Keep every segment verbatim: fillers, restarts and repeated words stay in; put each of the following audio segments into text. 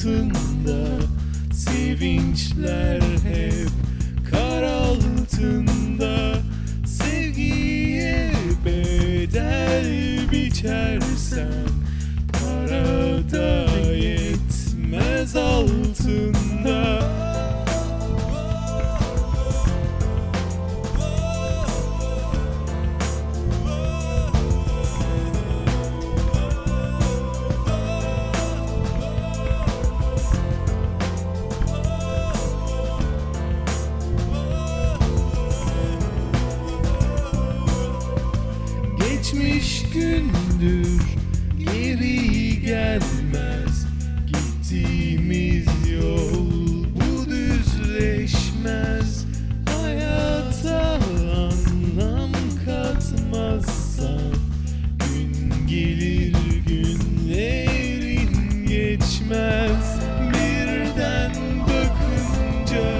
altında, sevinçler hep kar altında. Sevgiye bedel biçersen, para da yetmez altında. Geçmiş gündür geri gelmez, gittiğimiz yol bu düzleşmez. Hayata anlam katmazsan, gün gelir günlerin geçmez. Birden bakınca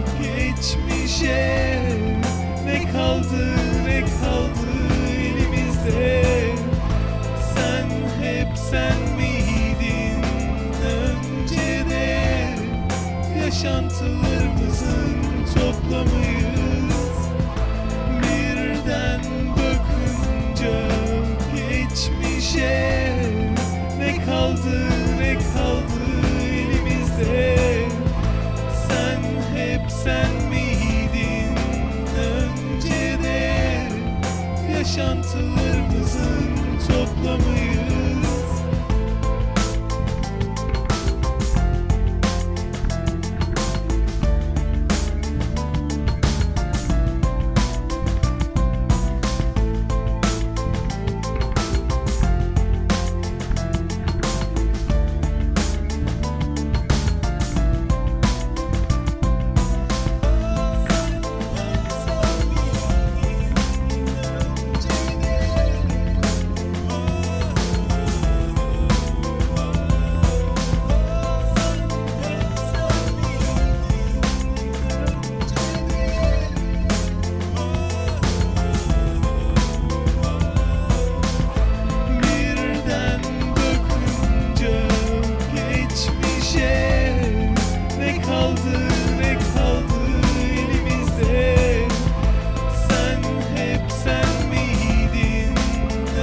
geçmişe, ne kaldı ne kaldı elimizde? Sen hep sen miydin öncede? Yaşantılarımızın toplamıyız. Birden bakınca geçmişe, ne kaldı ne kaldı elimizde? Sen hep sen miydin öncede? Yaşantılarımızın toplamıyız.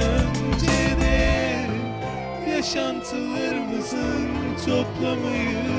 Yaşantılarımızın toplamıyız.